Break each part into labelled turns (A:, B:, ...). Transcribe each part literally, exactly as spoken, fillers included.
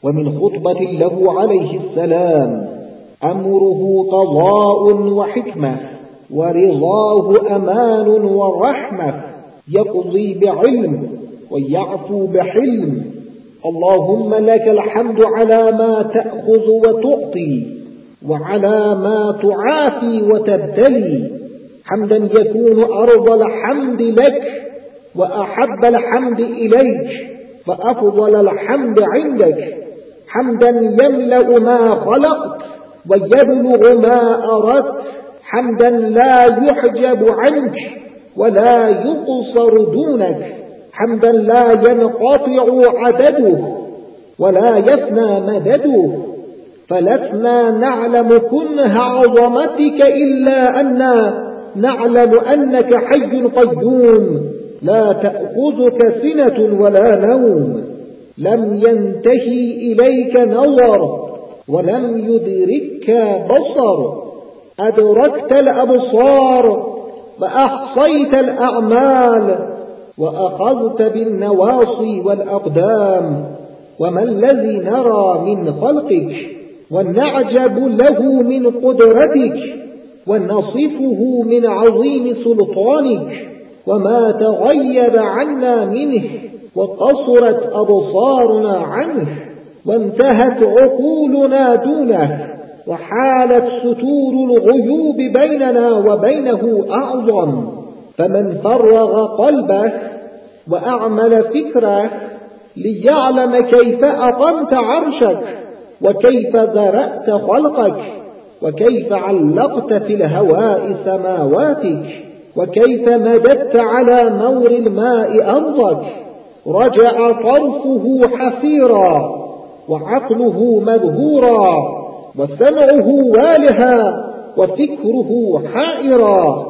A: ومن خطبة له عليه السلام: أمره قضاء وحكمة، ورضاه أمان ورحمة، يقضي بعلم ويعفو بحلم. اللهم لك الحمد على ما تأخذ وتعطي، وعلى ما تعافي وتبتلي، حمدا يكون أرض الحمد لك وأحب الحمد إليك فأفضل الحمد عندك، حمدا يملأ ما خلقت ويبلغ ما أردت، حمدا لا يحجب عنك ولا يقصر دونك، حمدا لا ينقطع عدده ولا يفنى مدده، فلسنا نعلم كنه عظمتك إلا أننا نعلم أنك حي قيوم لا تأخذك سنة ولا نوم، لم ينتهي إليك نظر ولم يدركك بصر، أدركت الأبصار وأحصيت الأعمال وأخذت بالنواصي والأقدام. وما الذي نرى من خلقك ونعجب له من قدرتك ونصفه من عظيم سلطانك، وما تغيب عنا منه وقصرت أبصارنا عنه وانتهت عقولنا دونه، وحالت ستور الغيوب بيننا وبينه أعظم. فمن فرغ قلبه وأعمل فكره ليعلم كيف أقمت عرشك، وكيف ذرأت خلقك، وكيف علقت في الهواء سماواتك، وكيف مددت على مور الماء أرضك، رجع طرفه حسيرا وعقله مذهورا وسمعه والها وفكره حائرا،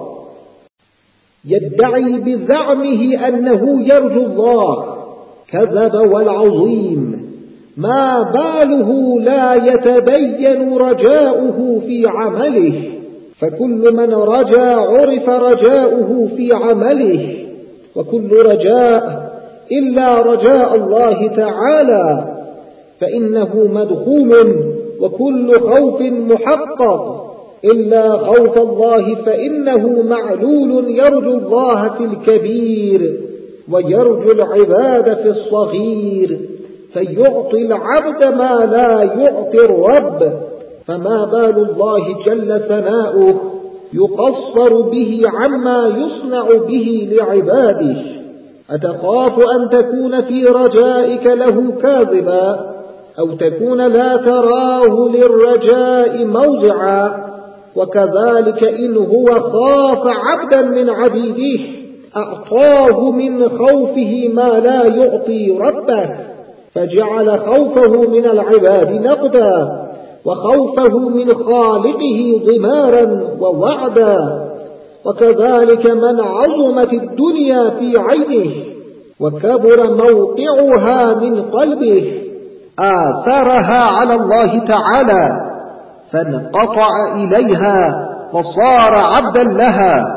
A: يدعي بزعمه أنه يرجو الله، كذب والعظيم، ما باله لا يتبين رجاؤه في عمله، فكل من رجا عرف رجاؤه في عمله، وكل رجاء إلا رجاء الله تعالى فإنه مدخول، وكل خوف محقق إلا خوف الله فإنه معلول، يرجو الله في الكبير ويرجو العباد في الصغير، فيعطي العبد ما لا يعطي الرب، فما بال الله جل ثناؤه يقصر به عما يصنع به لعباده. أتخاف أن تكون في رجائك له كاذبا، أو تكون لا تراه للرجاء موضعا؟ وكذلك إن هو خاف عبدا من عبيده أعطاه من خوفه ما لا يعطي ربه، فجعل خوفه من العباد نقدا، وخوفه من خالقه ضمارا ووعدا. وكذلك من عظمت الدنيا في عينه وكبر موقعها من قلبه آثرها على الله تعالى فانقطع إليها وصار عبدا لها.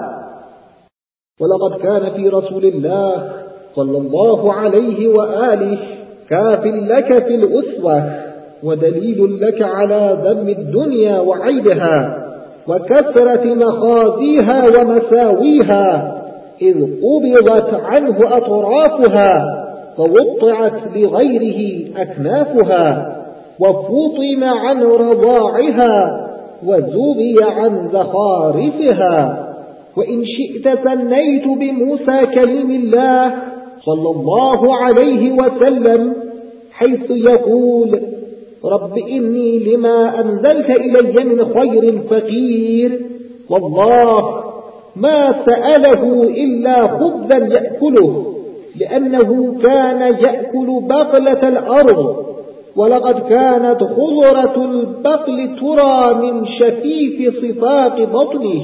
A: ولقد كان في رسول الله صلى الله عليه وآله كاف لك في الأسوة ودليل لك على ذم الدنيا وعيبها وكثرة مخازيها ومساويها، إذ قبضت عنه أطرافها ووطعت لغيره أكنافها، وفطم عن رضاعها وزبي عن زخارفها. وإن شئت ثنيت بموسى كليم الله صلى الله عليه وسلم حيث يقول: رب إني لما أنزلت إلي من خير فقير، والله ما سأله إلا خبزا يأكله، لأنه كان يأكل بقلة الأرض، ولقد كانت خضرة البقل ترى من شفيف صفاق بطنه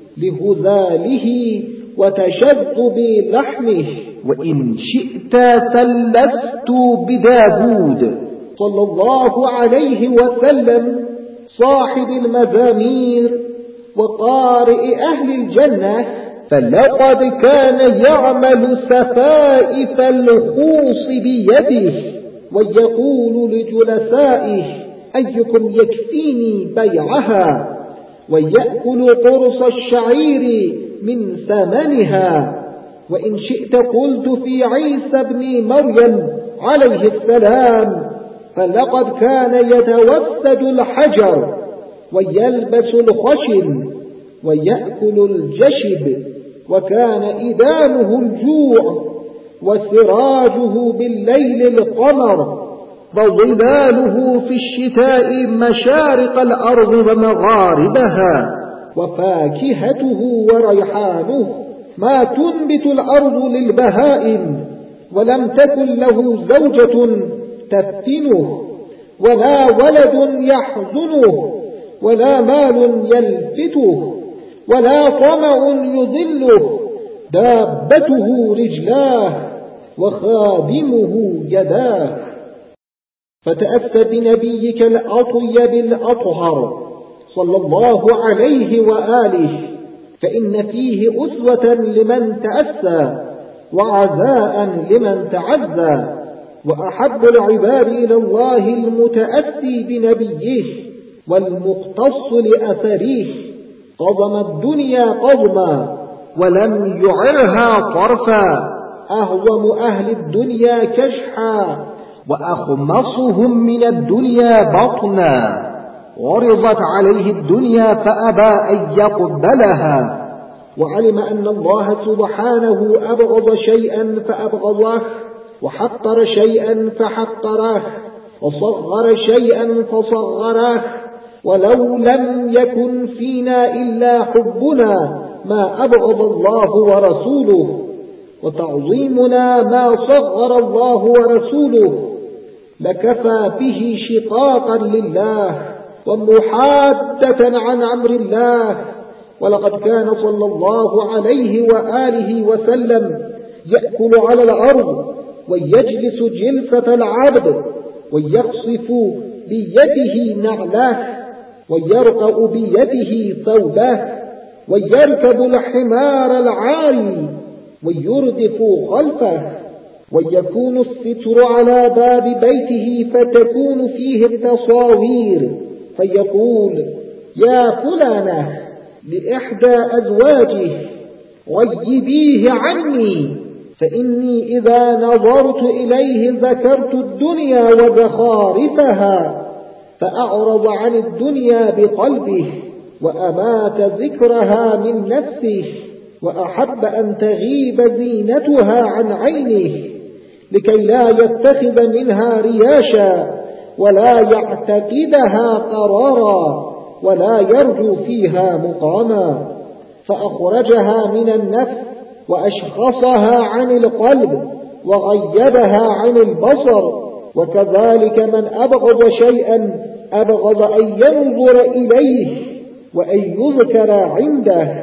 A: لهذاله وتشذب لحمه. وإن شئت ثلثت بداود صلى الله عليه وسلم صاحب المزامير وقارئ أهل الجنة، فلقد كان يعمل سفائف الخوص بيده ويقول لجلسائه أيكم يكفيني بيعها، ويأكل قرص الشعير من ثمنها. وإن شئت قلت في عيسى بن مريم عليه السلام فلقد كان يتوسد الحجر ويلبس الخشن ويأكل الجشب، وكان إدامه الجوع، وسراجه بالليل القمر، وظلاله في الشتاء مشارق الأرض ومغاربها، وفاكهته وريحانه ما تنبت الأرض للبهائم، ولم تكن له زوجة تفتنه، ولا ولد يحزنه، ولا مال يلفته، ولا طمع يذله، دابته رجلاه وخادمه يداه. فتأسى بنبيك الأطيب الأطهر صلى الله عليه وآله، فإن فيه أسوة لمن تأسى، وعزاء لمن تعزى، وأحب العباد إلى الله المتأسي بنبيه والمقتص لأثريه، قضم الدنيا قضما ولم يعرها طرفا، أهوم أهل الدنيا كشحا، وأخمصهم من الدنيا بطنا، عرضت عليه الدنيا فأبى أن يقبلها، وعلم أن الله سبحانه أبغض شيئا فأبغضه، وحقر شيئا فحقره، وصغر شيئا فصغره، ولو لم يكن فينا إلا حبنا ما أبغض الله ورسوله، وتعظيمنا ما صغر الله ورسوله، لكفى به شقاقا لله ومحادة عن أمر الله. ولقد كان صلى الله عليه وآله وسلم يأكل على الأرض ويجلس جلسة العبد، ويخصف بيده نعله، ويرقأ بيده ثوبه، ويركب الحمار العالي ويردف خلفه، ويكون الستر على باب بيته فتكون فيه التصاوير، فيقول يا فلانة لإحدى أزواجه غيبيه عني، فإني إذا نظرت إليه ذكرت الدنيا وزخارفها، فأعرض عن الدنيا بقلبه، وأمات ذكرها من نفسه، وأحب أن تغيب زينتها عن عينه، لكي لا يتخذ منها رياشا، ولا يعتقدها قرارا، ولا يرجو فيها مقاما، فأخرجها من النفس، وأشخصها عن القلب، وغيبها عن البصر. وكذلك من أبغض شيئا أبغض أن ينظر إليه وأن يذكر عنده.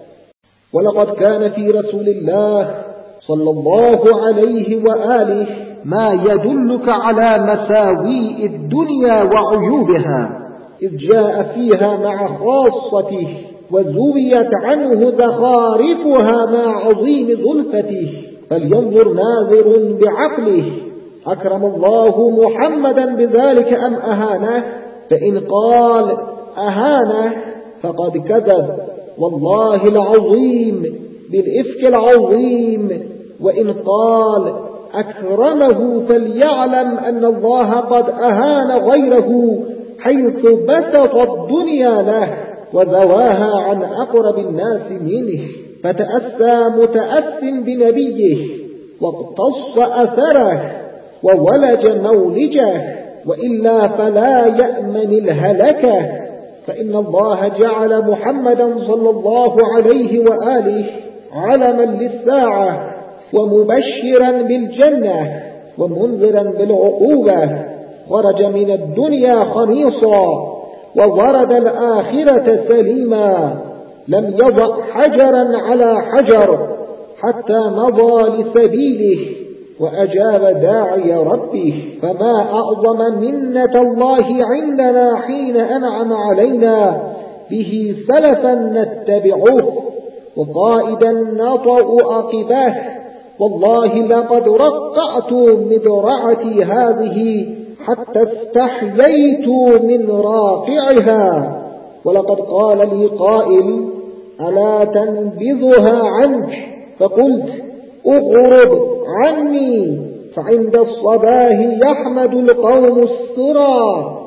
A: ولقد كان في رسول الله صلى الله عليه وآله ما يدلك على مساوئ الدنيا وعيوبها، إذ جاء فيها مع خاصته، وزويت عنه زخارفها مع عظيم ظلفته، فلينظر ناظر بعقله أكرم الله محمدا بذلك أم أهانه، فإن قال أهانه فقد كذب والله العظيم بالإفك العظيم، وإن قال أكرمه فليعلم أن الله قد أهان غيره حيث بسط الدنيا له وذواها عن أقرب الناس منه. فتأسى متأس بنبيه، واقتص أثره، وولج مولجه، وإلا فلا يأمن الهلكة، فإن الله جعل محمدا صلى الله عليه وآله علما للساعة، ومبشرا بالجنة، ومنذرا بالعقوبة، خرج من الدنيا خميصا، وورد الآخرة سليما، لم يضع حجرا على حجر حتى مضى لسبيله، وأجاب داعي ربه. فما أعظم منة الله عندنا حين أنعم علينا به سلفا نتبعه، وقائدا نطأ عقبه، والله لقد رقعت مدرعتي هذه حتى استحييت من راقعها. ولقد قال لي قائل: ألا تنبذها عنك؟ فقلت: أغرب عني، فعند الصباح يحمد القوم السرى،